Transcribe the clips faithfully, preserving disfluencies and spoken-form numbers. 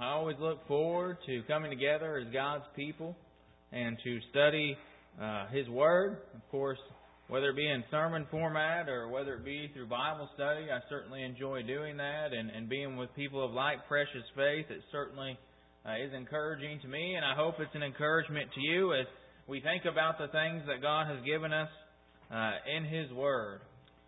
I always look forward to coming together as God's people and to study uh, His Word. Of course, whether it be in sermon format or whether it be through Bible study, I certainly enjoy doing that. And, and being with people of like precious faith, it certainly uh, is encouraging to me. And I hope it's an encouragement to you as we think about the things that God has given us uh, in His Word.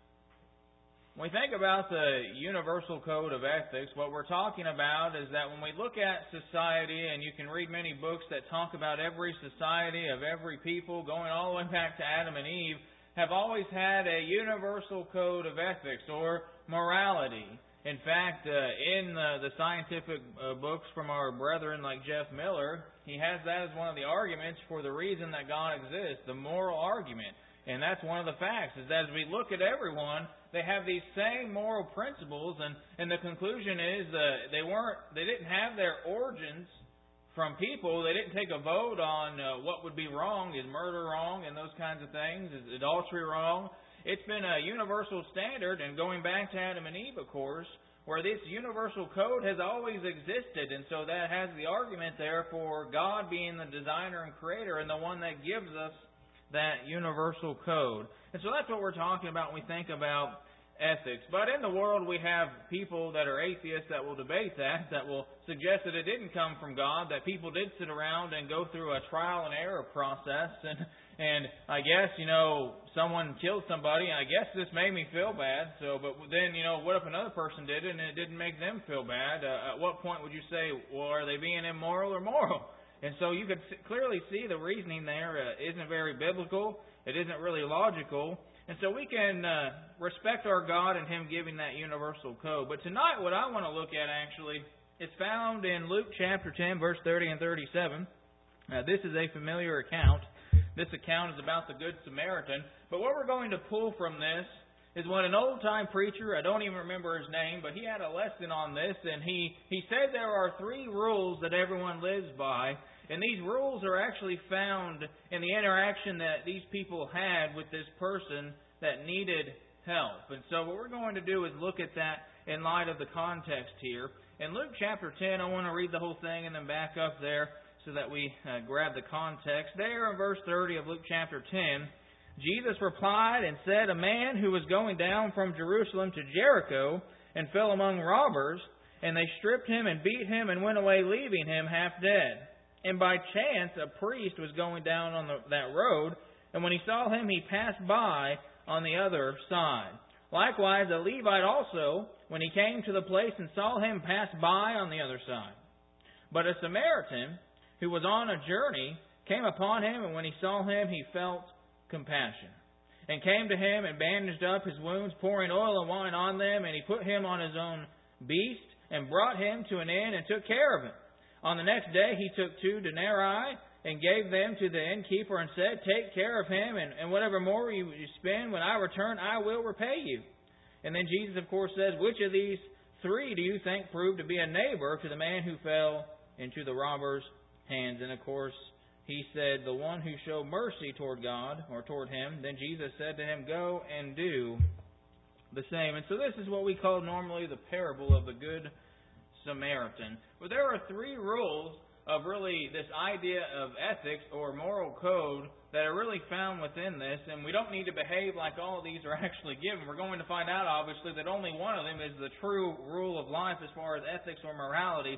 When we think about the universal code of ethics, what we're talking about is that when we look at society, and you can read many books that talk about every society of every people, going all the way back to Adam and Eve, have always had a universal code of ethics or morality. In fact, uh, in uh, the scientific uh, books from our brethren like Jeff Miller, he has that as one of the arguments for the reason that God exists, the moral argument. And that's one of the facts, is that as we look at everyone, they have these same moral principles, and, and the conclusion is uh, they weren't, they didn't have their origins from people. They didn't take a vote on uh, what would be wrong. Is murder wrong, and those kinds of things? Is adultery wrong? It's been a universal standard, and going back to Adam and Eve, of course, where this universal code has always existed, and so that has the argument there for God being the designer and creator and the one that gives us that universal code. And so that's what we're talking about when we think about ethics. But in the world we have people that are atheists that will debate that, that will suggest that it didn't come from God, that people did sit around and go through a trial and error process, and and I guess, you know, someone killed somebody, and I guess this made me feel bad, so, but then, you know, what if another person did it and it didn't make them feel bad? Uh, at what point would you say, well, are they being immoral or moral? And so you could clearly see the reasoning there uh, isn't very biblical. It isn't really logical. And so we can uh, respect our God and Him giving that universal code. But tonight what I want to look at actually is found in Luke chapter ten, verse thirty and thirty-seven. Uh, this is a familiar account. This account is about the Good Samaritan. But what we're going to pull from this is what an old-time preacher, I don't even remember his name, but he had a lesson on this, and he, he said there are three rules that everyone lives by, and these rules are actually found in the interaction that these people had with this person that needed help. And so what we're going to do is look at that in light of the context here. In Luke chapter ten, I want to read the whole thing and then back up there so that we uh, grab the context. There in verse thirty of Luke chapter ten, Jesus replied and said, a man who was going down from Jerusalem to Jericho and fell among robbers, and they stripped him and beat him and went away, leaving him half dead. And by chance a priest was going down on the, that road, and when he saw him, he passed by on the other side. Likewise, a Levite also, when he came to the place and saw him, passed by on the other side. But a Samaritan, who was on a journey, came upon him, and when he saw him, he felt compassion, and came to him and bandaged up his wounds, pouring oil and wine on them, and he put him on his own beast and brought him to an inn and took care of him. On the next day he took two denarii and gave them to the innkeeper and said, take care of him, and, and whatever more you spend, when I return, I will repay you. And then Jesus, of course, says, which of these three do you think proved to be a neighbor to the man who fell into the robber's hands? And of course, he said, the one who showed mercy toward God, or toward him. Then Jesus said to him, go and do the same. And so this is what we call normally the parable of the Good Samaritan. But there are three rules of really this idea of ethics or moral code that are really found within this. And we don't need to behave like all of these are actually given. We're going to find out, obviously, that only one of them is the true rule of life as far as ethics or morality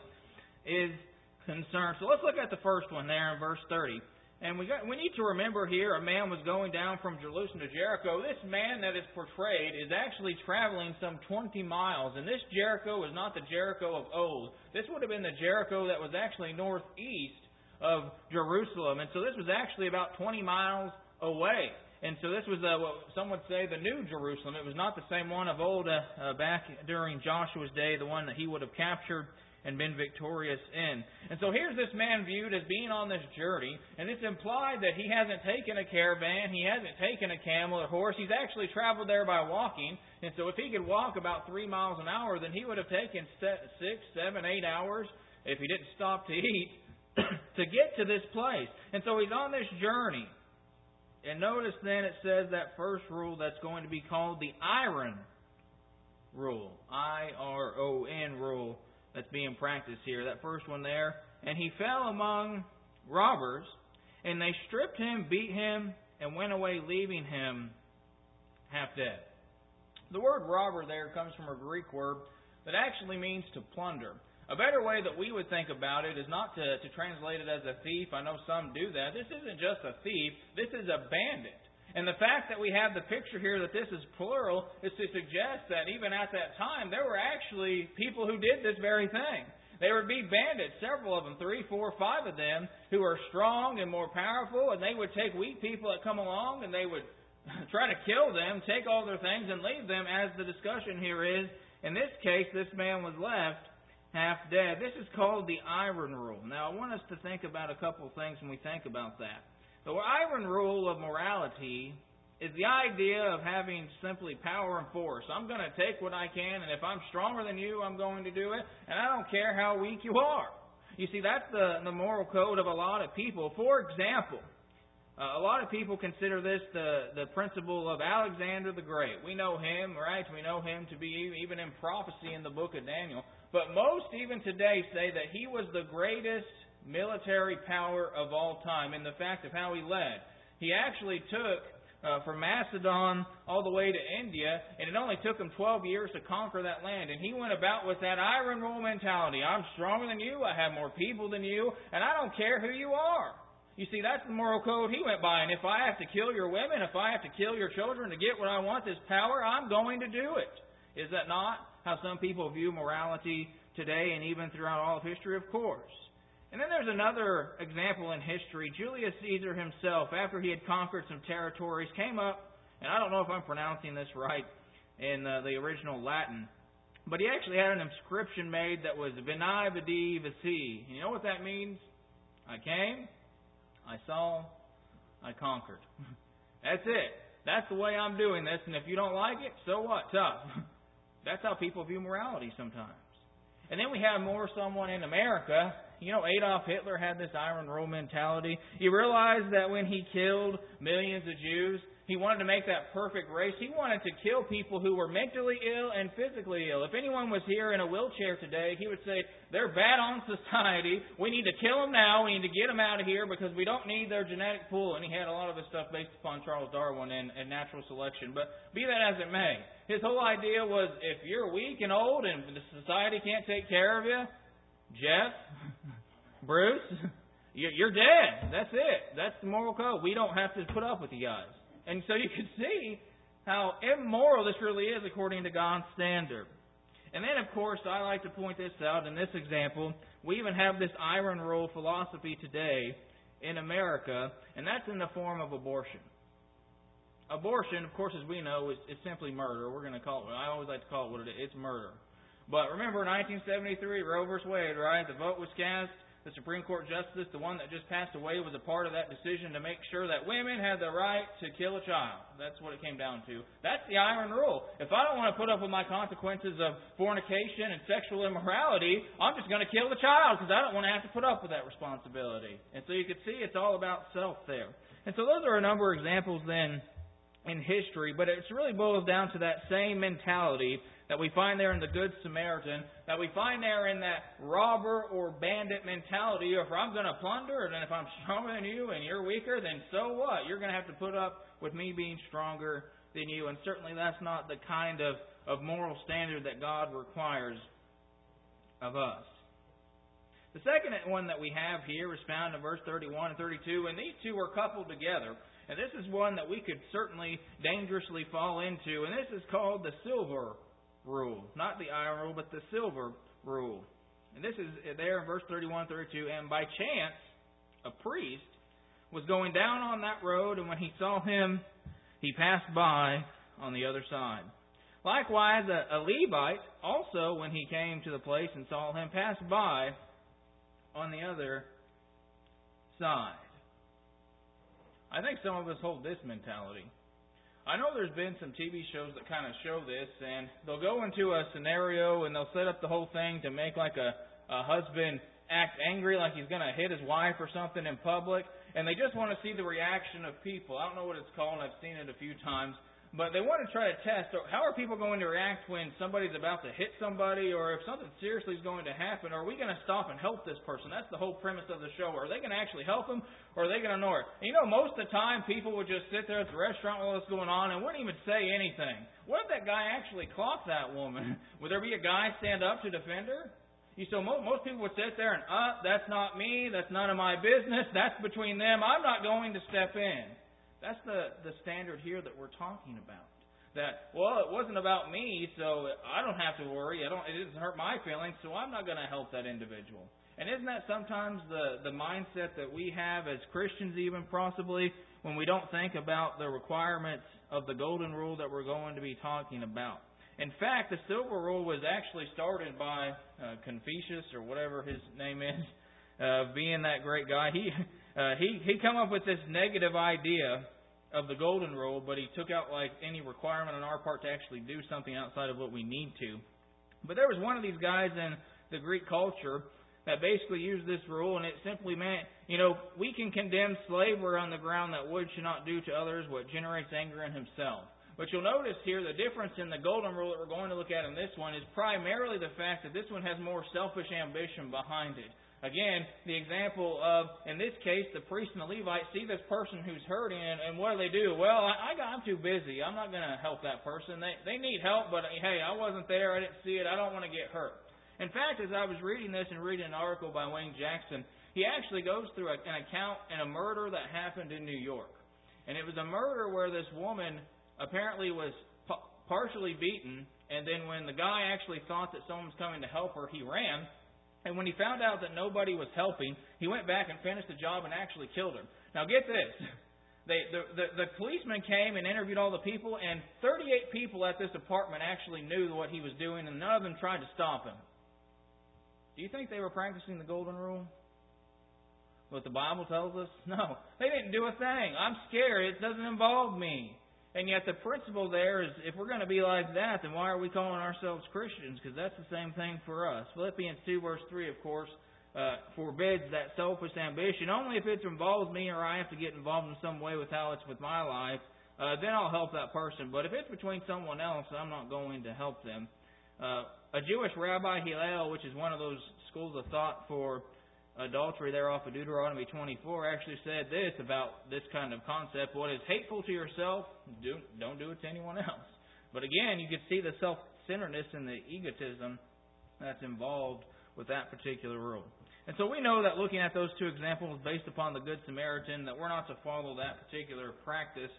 is concerned. So let's look at the first one there in verse thirty. And we got, we need to remember here a man was going down from Jerusalem to Jericho. This man that is portrayed is actually traveling some twenty miles. And this Jericho is not the Jericho of old. This would have been the Jericho that was actually northeast of Jerusalem. And so this was actually about twenty miles away. And so this was uh, what some would say the new Jerusalem. It was not the same one of old uh, uh, back during Joshua's day, the one that he would have captured and been victorious in. And so here's this man viewed as being on this journey, and it's implied that he hasn't taken a caravan, he hasn't taken a camel or horse, he's actually traveled there by walking. And so if he could walk about three miles an hour, then he would have taken six, seven, eight hours, if he didn't stop to eat, to get to this place. And so he's on this journey. And notice then it says that first rule that's going to be called the iron rule. I R O N rule that's being practiced here. That first one there. And he fell among robbers, and they stripped him, beat him, and went away, leaving him half dead. The word robber there comes from a Greek word that actually means to plunder. A better way that we would think about it is not to, to translate it as a thief. I know some do that. This isn't just a thief. This is a bandit. And the fact that we have the picture here that this is plural is to suggest that even at that time, there were actually people who did this very thing. There would be bandits, several of them, three, four, five of them, who are strong and more powerful, and they would take weak people that come along and they would try to kill them, take all their things, and leave them, as the discussion here is. In this case, this man was left half dead. This is called the iron rule. Now, I want us to think about a couple of things when we think about that. The iron rule of morality is the idea of having simply power and force. I'm going to take what I can, and if I'm stronger than you, I'm going to do it, and I don't care how weak you are. You see, that's the, the moral code of a lot of people. For example, uh, a lot of people consider this the, the principle of Alexander the Great. We know him, right? We know him to be even in prophecy in the book of Daniel. But most even today say that he was the greatest military power of all time in the fact of how he led. He actually took uh, from Macedon all the way to India, and it only took him twelve years to conquer that land. And he went about with that iron rule mentality. I'm stronger than you, I have more people than you, and I don't care who you are. You see, that's the moral code he went by. And if I have to kill your women, if I have to kill your children to get what I want, this power, I'm going to do it. Is that not how some people view morality today and even throughout all of history? Of course. And then there's another example in history. Julius Caesar himself, after he had conquered some territories, came up, and I don't know if I'm pronouncing this right in uh, the original Latin, but he actually had an inscription made that was Veni Vidi Vici. You know what that means? I came, I saw, I conquered. That's it. That's the way I'm doing this, and if you don't like it, so what? Tough. That's how people view morality sometimes. And then we have more someone in America. You know, Adolf Hitler had this iron rule mentality. You realize that when he killed millions of Jews, he wanted to make that perfect race. He wanted to kill people who were mentally ill and physically ill. If anyone was here in a wheelchair today, he would say, they're bad on society. We need to kill them now. We need to get them out of here because we don't need their genetic pool. And he had a lot of his stuff based upon Charles Darwin and, and natural selection. But be that as it may, his whole idea was if you're weak and old and the society can't take care of you, Jeff, Bruce, you're dead. That's it. That's the moral code. We don't have to put up with you guys. And so you can see how immoral this really is according to God's standard. And then, of course, I like to point this out in this example. We even have this iron rule philosophy today in America, and that's in the form of abortion. Abortion, of course, as we know, is, is simply murder. We're going to call it, I always like to call it what it is. It's murder. But remember nineteen seventy-three, Roe versus Wade, right? The vote was cast. The Supreme Court Justice, the one that just passed away, was a part of that decision to make sure that women had the right to kill a child. That's what it came down to. That's the iron rule. If I don't want to put up with my consequences of fornication and sexual immorality, I'm just going to kill the child because I don't want to have to put up with that responsibility. And so you can see it's all about self there. And so those are a number of examples then in history, but it really boils down to that same mentality that we find there in the Good Samaritan, that we find there in that robber or bandit mentality. If I'm going to plunder, and if I'm stronger than you and you're weaker, then so what? You're going to have to put up with me being stronger than you. And certainly that's not the kind of, of moral standard that God requires of us. The second one that we have here is found in verse thirty-one and thirty-two, and these two are coupled together. And this is one that we could certainly dangerously fall into, and this is called the silver rule. Not the iron rule, but the silver rule. And this is there in verse thirty-one, thirty-two. And by chance, a priest was going down on that road, and when he saw him, he passed by on the other side. Likewise, a, a Levite also, when he came to the place and saw him, passed by on the other side. I think some of us hold this mentality. I know there's been some T V shows that kind of show this, and they'll go into a scenario and they'll set up the whole thing to make like a, a husband act angry, like he's going to hit his wife or something in public, and they just want to see the reaction of people. I don't know what it's called. I've seen it a few times. But they want to try to test, so how are people going to react when somebody's about to hit somebody, or if something seriously is going to happen? Are we going to stop and help this person? That's the whole premise of the show. Are they going to actually help them, or are they going to ignore it? And you know, most of the time, people would just sit there at the restaurant while it's going on and wouldn't even say anything. What if that guy actually clocked that woman? Would there be a guy stand up to defend her? You so most, most people would sit there and, uh, that's not me, that's none of my business, that's between them, I'm not going to step in. That's the, the standard here that we're talking about. That, well, it wasn't about me, so I don't have to worry. I don't. It doesn't hurt my feelings, so I'm not going to help that individual. And isn't that sometimes the, the mindset that we have as Christians even possibly when we don't think about the requirements of the golden rule that we're going to be talking about? In fact, the silver rule was actually started by uh, Confucius, or whatever his name is, uh, being that great guy. He... Uh, he he come up with this negative idea of the golden rule, but he took out like any requirement on our part to actually do something outside of what we need to. But there was one of these guys in the Greek culture that basically used this rule, and it simply meant, you know, we can condemn slavery on the ground that wood should not do to others what generates anger in himself. But you'll notice here the difference in the golden rule that we're going to look at in this one is primarily the fact that this one has more selfish ambition behind it. Again, the example of, in this case, the priest and the Levite see this person who's hurting, and, and what do they do? Well, I, I got, I'm too busy. I'm not going to help that person. They they need help, but hey, I wasn't there. I didn't see it. I don't want to get hurt. In fact, as I was reading this and reading an article by Wayne Jackson, he actually goes through a, an account in a murder that happened in New York. And it was a murder where this woman apparently was p- partially beaten, and then when the guy actually thought that someone was coming to help her, he ran. And when he found out that nobody was helping, he went back and finished the job and actually killed her. Now get this. They, the, the, the policeman came and interviewed all the people, and thirty-eight people at this apartment actually knew what he was doing, and none of them tried to stop him. Do you think they were practicing the golden rule? What the Bible tells us? No. They didn't do a thing. I'm scared. It doesn't involve me. And yet the principle there is, if we're going to be like that, then why are we calling ourselves Christians? Because that's the same thing for us. Philippians two verse three, of course, uh, forbids that selfish ambition. Only if it involves me or I have to get involved in some way with how it's with my life, uh, then I'll help that person. But if it's between someone else, I'm not going to help them. Uh, a Jewish rabbi, Hillel, which is one of those schools of thought for adultery there off of Deuteronomy twenty-four, actually said this about this kind of concept: what is hateful to yourself, do, don't do it to anyone else. But again, you can see the self-centeredness and the egotism that's involved with that particular rule. And so we know that looking at those two examples based upon the Good Samaritan, that we're not to follow that particular practice.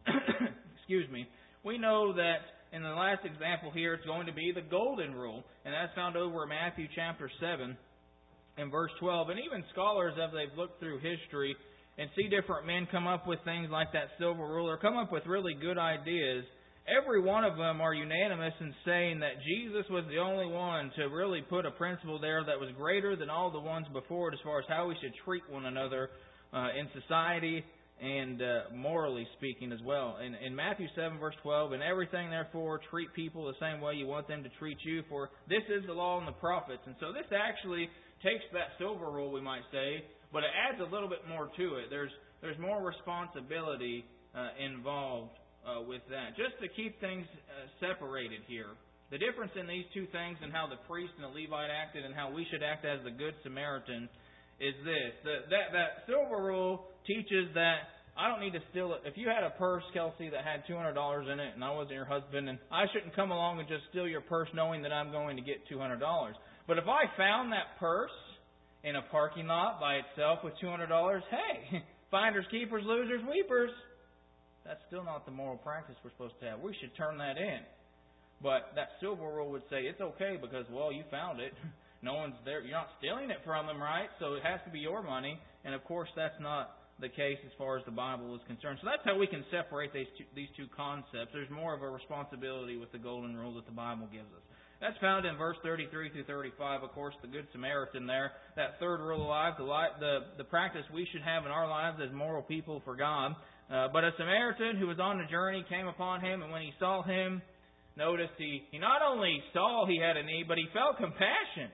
Excuse me. We know that in the last example here, it's going to be the golden rule, and that's found over in Matthew chapter seven. In verse twelve, and even scholars, as they've looked through history and see different men come up with things like that silver rule, or come up with really good ideas, every one of them are unanimous in saying that Jesus was the only one to really put a principle there that was greater than all the ones before it as far as how we should treat one another uh, in society and uh, morally speaking as well. In, in Matthew seven, verse twelve, in everything, therefore, treat people the same way you want them to treat you, for this is the law and the prophets. And so this actually takes that silver rule, we might say, but it adds a little bit more to it. There's there's more responsibility uh, involved uh, with that. Just to keep things uh, separated here. The difference in these two things and how the priest and the Levite acted and how we should act as the Good Samaritan is this. The, that, that silver rule teaches that I don't need to steal it. If you had a purse, Kelsey, that had two hundred dollars in it and I wasn't your husband, and I shouldn't come along and just steal your purse knowing that I'm going to get two hundred dollars. But if I found that purse in a parking lot by itself with two hundred dollars, hey, finders, keepers, losers, weepers. That's still not the moral practice we're supposed to have. We should turn that in. But that silver rule would say it's okay because, well, you found it. No one's there. You're not stealing it from them, right? So it has to be your money. And, of course, that's not the case as far as the Bible is concerned. So that's how we can separate these two, these two concepts. There's more of a responsibility with the golden rule that the Bible gives us. That's found in verse thirty-three through thirty-five, of course, the Good Samaritan there. That third rule of life, the, life, the, the practice we should have in our lives as moral people for God. Uh, but a Samaritan who was on a journey came upon him, and when he saw him, notice he, he not only saw he had a need, but he felt compassion.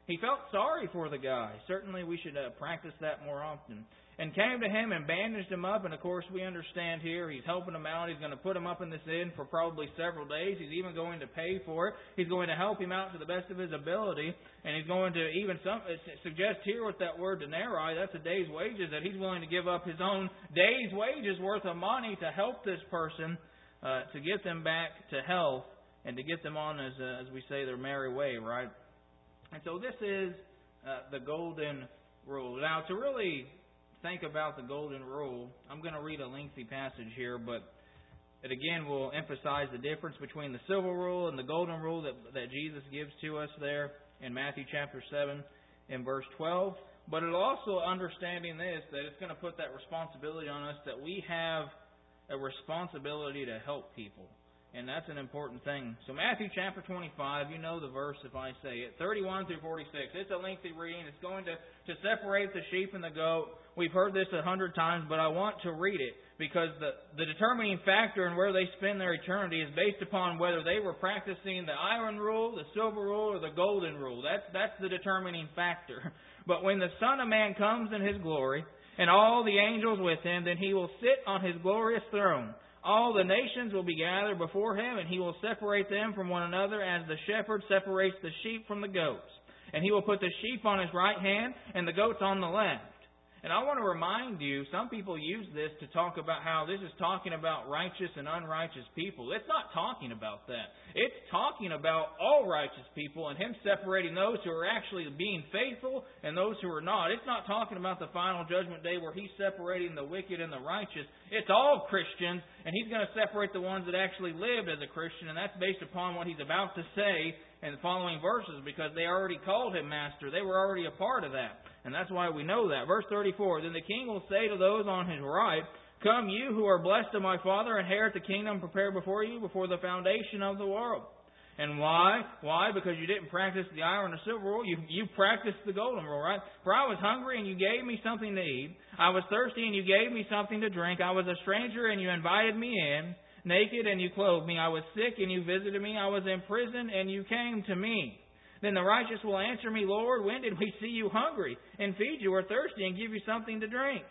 He felt sorry for the guy. Certainly we should uh, practice that more often. And came to him and bandaged him up. And of course we understand here he's helping him out. He's going to put him up in this inn for probably several days. He's even going to pay for it. He's going to help him out to the best of his ability. And he's going to even some, suggest here with that word denarii, that's a day's wages, that he's willing to give up his own day's wages worth of money to help this person, uh, to get them back to health and to get them on, as, uh, as we say, their merry way, right? And so this is uh, the golden rule. Now, to really think about the golden rule, I'm going to read a lengthy passage here, but it again will emphasize the difference between the silver rule and the golden rule that, that Jesus gives to us there in Matthew chapter seven and verse twelve. But it'll also, understanding this, that it's going to put that responsibility on us that we have a responsibility to help people. And that's an important thing. So Matthew chapter twenty-five, you know the verse if I say it, thirty-one through forty-six. It's a lengthy reading. It's going to, to separate the sheep and the goat. We've heard this a hundred times, but I want to read it because the, the determining factor in where they spend their eternity is based upon whether they were practicing the iron rule, the silver rule, or the golden rule. That's, that's the determining factor. But when the Son of Man comes in His glory, and all the angels with Him, then He will sit on His glorious throne. All the nations will be gathered before Him, and He will separate them from one another as the shepherd separates the sheep from the goats. And He will put the sheep on His right hand and the goats on the left. And I want to remind you, some people use this to talk about how this is talking about righteous and unrighteous people. It's not talking about that. It's talking about all righteous people and Him separating those who are actually being faithful and those who are not. It's not talking about the final judgment day where He's separating the wicked and the righteous. It's all Christians, and He's going to separate the ones that actually lived as a Christian, and that's based upon what He's about to say in the following verses, because they already called Him Master. They were already a part of that. And that's why we know that. Verse thirty-four, then the King will say to those on His right, come you who are blessed of my Father, inherit the kingdom prepared before you before the foundation of the world. And why? Why? Because you didn't practice the iron or silver rule. You, you practiced the golden rule, right? For I was hungry and you gave me something to eat. I was thirsty and you gave me something to drink. I was a stranger and you invited me in. Naked and you clothed me. I was sick and you visited me. I was in prison and you came to me. Then the righteous will answer me, Lord, when did we see you hungry and feed you, or thirsty and give you something to drink?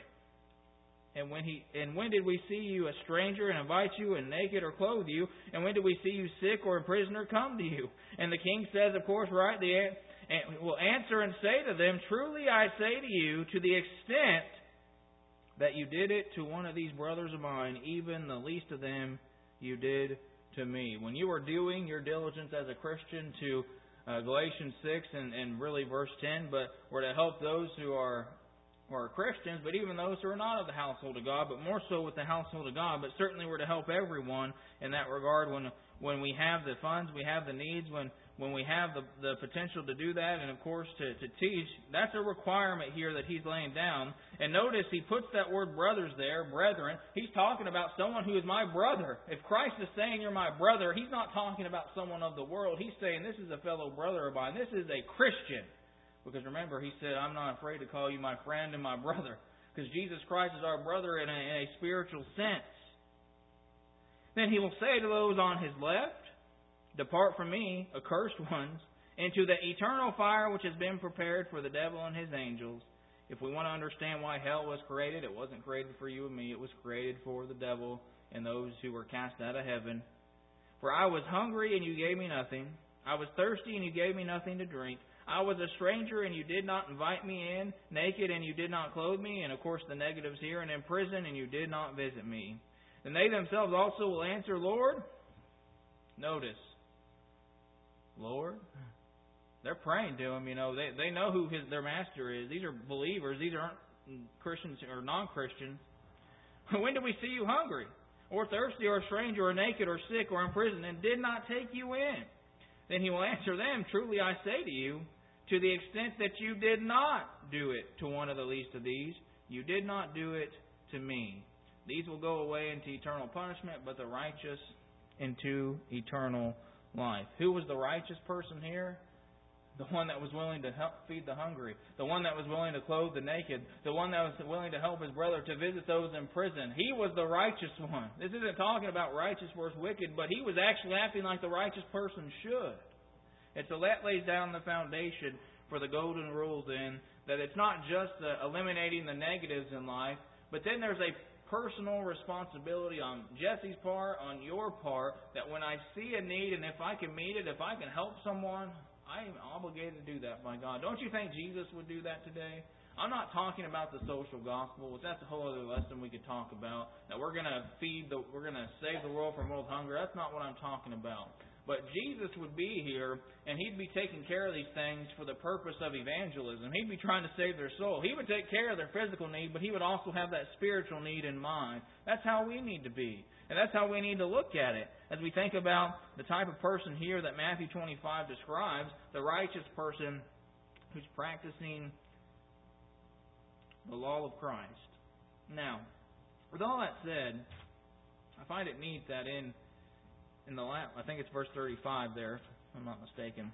And when he and when did we see you a stranger and invite you, and naked or clothe you? And when did we see you sick or in prison or come to you? And the king says, of course, right, the and will answer and say to them, truly I say to you, to the extent that you did it to one of these brothers of mine, even the least of them you did to me. When you are doing your diligence as a Christian to Uh, Galatians six and, and really verse ten, but we're to help those who are who are Christians, but even those who are not of the household of God, but more so with the household of God. But certainly we're to help everyone in that regard when when we have the funds, we have the needs, when when we have the, the potential to do that, and of course to, to teach. That's a requirement here that he's laying down. And notice he puts that word brothers there, brethren. He's talking about someone who is my brother. If Christ is saying you're my brother, He's not talking about someone of the world. He's saying this is a fellow brother of mine. This is a Christian. Because remember, He said, I'm not afraid to call you my friend and my brother. Because Jesus Christ is our brother in a, in a spiritual sense. Then He will say to those on His left, depart from me, accursed ones, into the eternal fire which has been prepared for the devil and his angels. If we want to understand why hell was created, it wasn't created for you and me. It was created for the devil and those who were cast out of heaven. For I was hungry and you gave me nothing. I was thirsty and you gave me nothing to drink. I was a stranger and you did not invite me in. Naked and you did not clothe me. And of course the negatives here. And in prison and you did not visit me. And they themselves also will answer, Lord. Notice. Lord. They're praying to Him, you know. They they know who his their master is. These are believers. These aren't Christians or non-Christians. When did we see you hungry, or thirsty, or a stranger, or naked, or sick, or in prison, and did not take you in? Then He will answer them, truly I say to you, to the extent that you did not do it to one of the least of these, you did not do it to me. These will go away into eternal punishment, but the righteous into eternal life. Who was the righteous person here? The one that was willing to help feed the hungry. The one that was willing to clothe the naked. The one that was willing to help his brother, to visit those in prison. He was the righteous one. This isn't talking about righteous versus wicked, but he was actually acting like the righteous person should. And so that lays down the foundation for the golden rule then, that it's not just uh, eliminating the negatives in life, but then there's a personal responsibility on Jesse's part, on your part, that when I see a need and if I can meet it, if I can help someone, I am obligated to do that by God. Don't you think Jesus would do that today? I'm not talking about the social gospel, which that's a whole other lesson we could talk about. That we're going to feed the, we're going to save the world from world hunger. That's not what I'm talking about. But Jesus would be here, and He'd be taking care of these things for the purpose of evangelism. He'd be trying to save their soul. He would take care of their physical need, but He would also have that spiritual need in mind. That's how we need to be. And that's how we need to look at it. As we think about the type of person here that Matthew twenty-five describes, the righteous person who's practicing the law of Christ. Now, with all that said, I find it neat that in In the last, I think it's verse thirty-five there, if I'm not mistaken.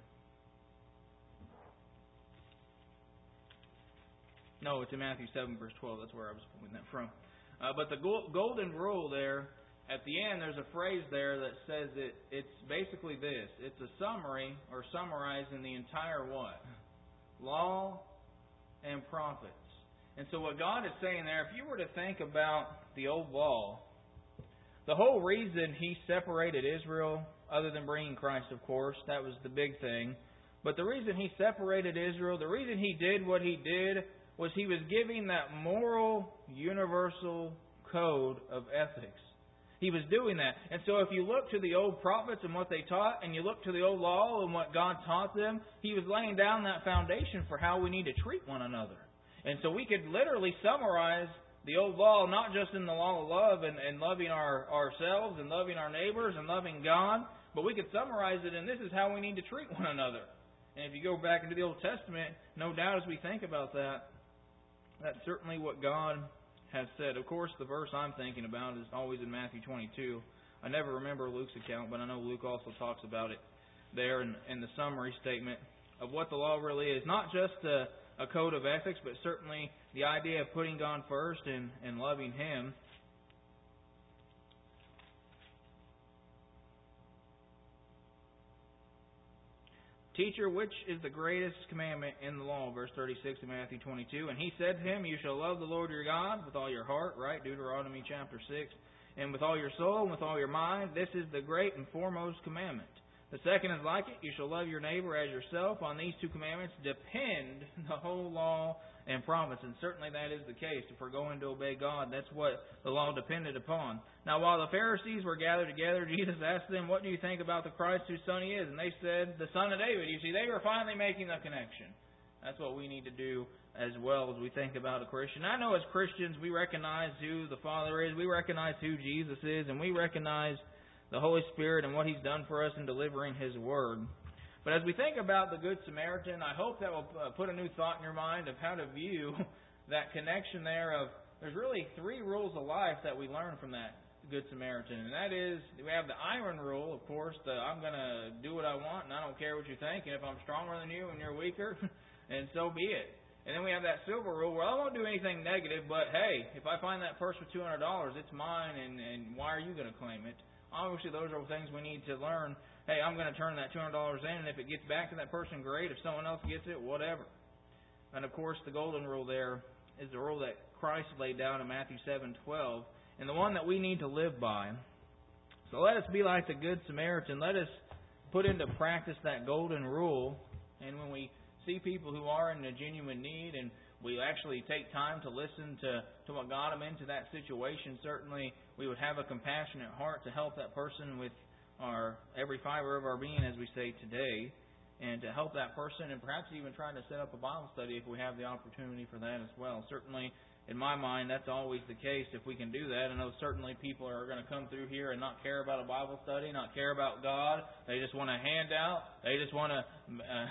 No, it's in Matthew seven, verse twelve. That's where I was pulling that from. Uh, but the golden rule there, at the end, there's a phrase there that says it. It's basically this. It's a summary, or summarizing the entire what? Law and prophets. And so what God is saying there, if you were to think about the old law, the whole reason He separated Israel, other than bringing Christ, of course, that was the big thing. But the reason He separated Israel, the reason He did what He did, was He was giving that moral, universal code of ethics. He was doing that. And so if you look to the old prophets and what they taught, and you look to the old law and what God taught them, He was laying down that foundation for how we need to treat one another. And so we could literally summarize the old law, not just in the law of love and, and loving our, ourselves and loving our neighbors and loving God, but we could summarize it in this is how we need to treat one another. And if you go back into the Old Testament, no doubt as we think about that, that's certainly what God has said. Of course, the verse I'm thinking about is always in Matthew twenty-two. I never remember Luke's account, but I know Luke also talks about it there in, in the summary statement of what the law really is. Not just a a code of ethics, but certainly the idea of putting God first and, and loving Him. Teacher, which is the greatest commandment in the law? Verse thirty-six of Matthew twenty-two. And He said to him, You shall love the Lord your God with all your heart, right? Deuteronomy chapter six. And with all your soul and with all your mind. This is the great and foremost commandment. The second is like it, you shall love your neighbor as yourself. On these two commandments depend the whole law and prophets. And certainly that is the case. If we're going to obey God, that's what the law depended upon. Now while the Pharisees were gathered together, Jesus asked them, What do you think about the Christ whose son He is? And they said, The son of David. You see, they were finally making the connection. That's what we need to do as well as we think about a Christian. I know as Christians we recognize who the Father is. We recognize who Jesus is. And we recognize the Holy Spirit and what He's done for us in delivering His Word. But as we think about the Good Samaritan, I hope that will put a new thought in your mind of how to view that connection there of there's really three rules of life that we learn from that Good Samaritan. And that is, we have the iron rule, of course, the I'm going to do what I want and I don't care what you think. And if I'm stronger than you and you're weaker, and so be it. And then we have that silver rule where I won't do anything negative, but hey, if I find that purse for two hundred dollars, it's mine, and, and why are you going to claim it? Obviously, those are things we need to learn. Hey, I'm going to turn that two hundred dollars in, and if it gets back to that person, great. If someone else gets it, whatever. And, of course, the golden rule there is the rule that Christ laid down in Matthew seven twelve, and the one that we need to live by. So let us be like the Good Samaritan. Let us put into practice that golden rule. And when we see people who are in a genuine need and we actually take time to listen to, to what got them into that situation, certainly we would have a compassionate heart to help that person with our every fiber of our being, as we say today, and to help that person and perhaps even trying to set up a Bible study if we have the opportunity for that as well. Certainly, in my mind, that's always the case if we can do that. I know certainly people are going to come through here and not care about a Bible study, not care about God. They just want a handout. They just want to Uh,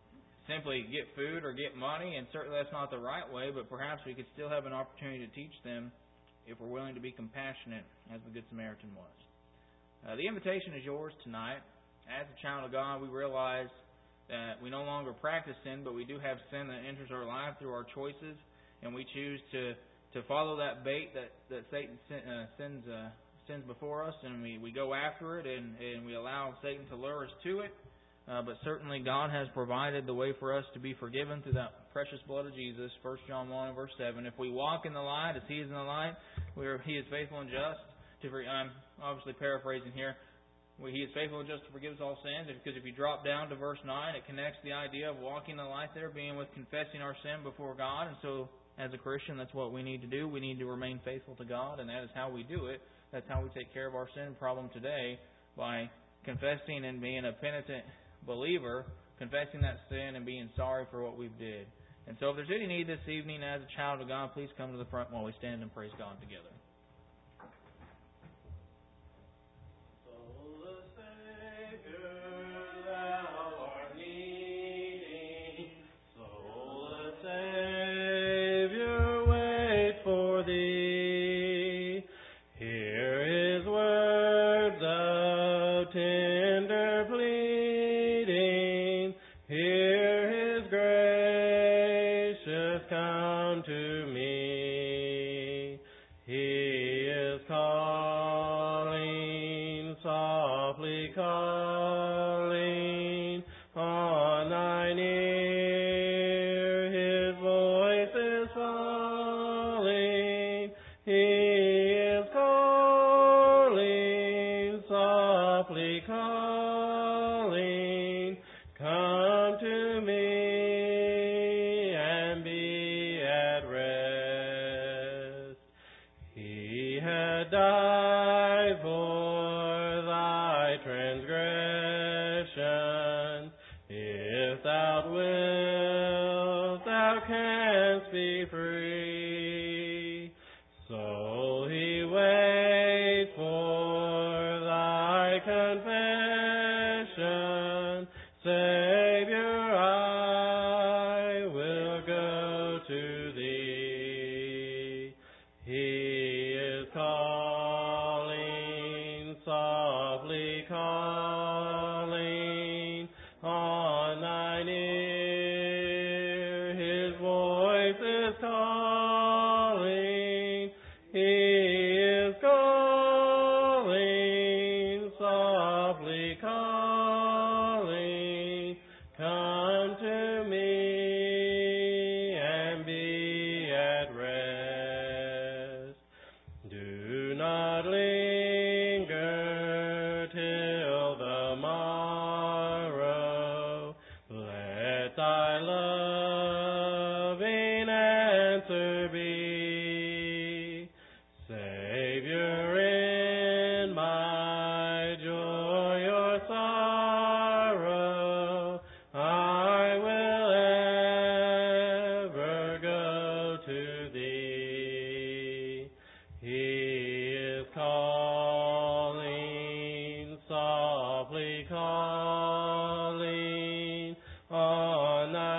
simply get food or get money, and certainly that's not the right way, but perhaps we could still have an opportunity to teach them if we're willing to be compassionate as the Good Samaritan was. Uh, the invitation is yours tonight. As a child of God, we realize that we no longer practice sin, but we do have sin that enters our life through our choices, and we choose to, to follow that bait that, that Satan uh, sends uh, sends before us, and we, we go after it, and, and we allow Satan to lure us to it. Uh, but certainly God has provided the way for us to be forgiven through that precious blood of Jesus. First John one and verse seven. If we walk in the light as He is in the light, we are, He is faithful and just to forgive. I'm obviously paraphrasing here. He is faithful and just to forgive us all sins. Because if you drop down to verse nine, it connects the idea of walking in the light there, being with confessing our sin before God. And so, as a Christian, that's what we need to do. We need to remain faithful to God, and that is how we do it. That's how we take care of our sin problem today, by confessing and being a penitent believer, confessing that sin and being sorry for what we've did. And so if there's any need this evening as a child of God, please come to the front while we stand and praise God together.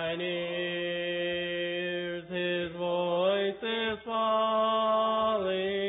His voice is falling.